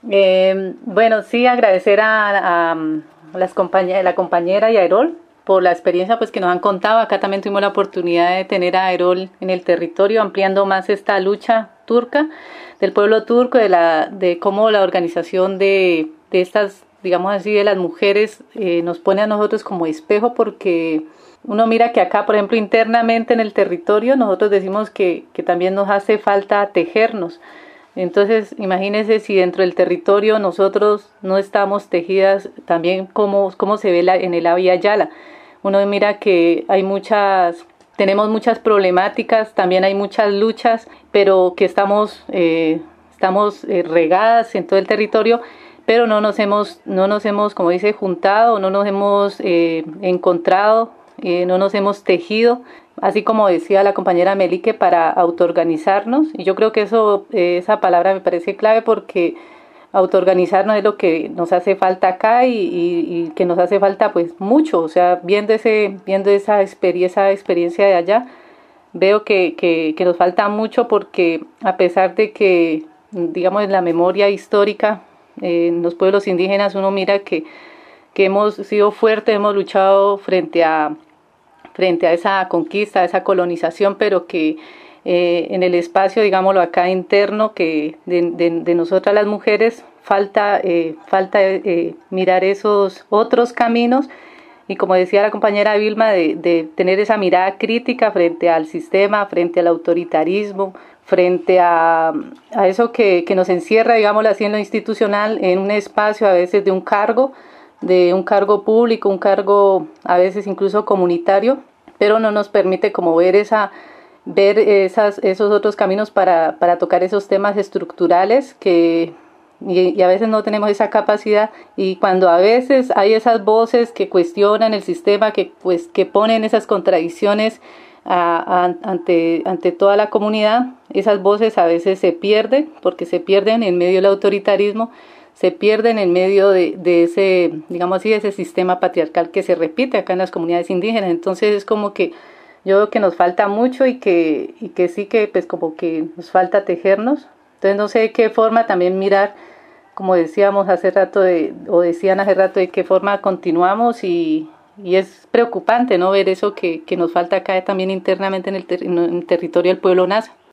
Bueno, sí, agradecer a la compañera y a Aerol por la experiencia pues que nos han contado. Acá también tuvimos la oportunidad de tener a Aerol en el territorio, ampliando más esta lucha turca, del pueblo turco, de cómo la organización de estas, digamos así, de las mujeres nos pone a nosotros como espejo, porque uno mira que acá, por ejemplo, internamente en el territorio, nosotros decimos que también nos hace falta tejernos. Entonces, imagínense si dentro del territorio nosotros no estamos tejidas, también cómo se ve en el Abya Yala. Uno mira que tenemos muchas problemáticas, también hay muchas luchas, pero que estamos regadas en todo el territorio, pero no nos hemos, como dice, juntado, no nos hemos encontrado, no nos hemos tejido, así como decía la compañera Melique, para autoorganizarnos. Y yo creo que esa palabra me parece clave, porque autoorganizarnos es lo que nos hace falta acá, y que nos hace falta pues mucho. O sea, viendo esa experiencia de allá, veo que nos falta mucho, porque a pesar de que, digamos, en la memoria histórica, en los pueblos indígenas, uno mira que hemos sido fuertes, hemos luchado frente a esa conquista, a esa colonización, pero que en el espacio, digámoslo acá interno, que de nosotras las mujeres falta mirar esos otros caminos, y como decía la compañera Vilma, de tener esa mirada crítica frente al sistema, frente al autoritarismo, frente a eso que nos encierra, digámoslo así, en lo institucional, en un espacio a veces de un cargo público, un cargo a veces incluso comunitario, pero no nos permite como ver esos otros caminos para tocar esos temas estructurales y a veces no tenemos esa capacidad. Y cuando a veces hay esas voces que cuestionan el sistema, que ponen esas contradicciones ante toda la comunidad, esas voces a veces se pierden, porque se pierden en medio del autoritarismo, se pierden en medio de ese, digamos así, de ese sistema patriarcal que se repite acá en las comunidades indígenas. Entonces es como que yo veo que nos falta mucho, y que sí, que pues como que nos falta tejernos. Entonces no sé de qué forma también mirar, como decíamos hace rato, o decían hace rato, de qué forma continuamos, y es preocupante no ver eso que nos falta acá también internamente en el territorio del pueblo Nasa.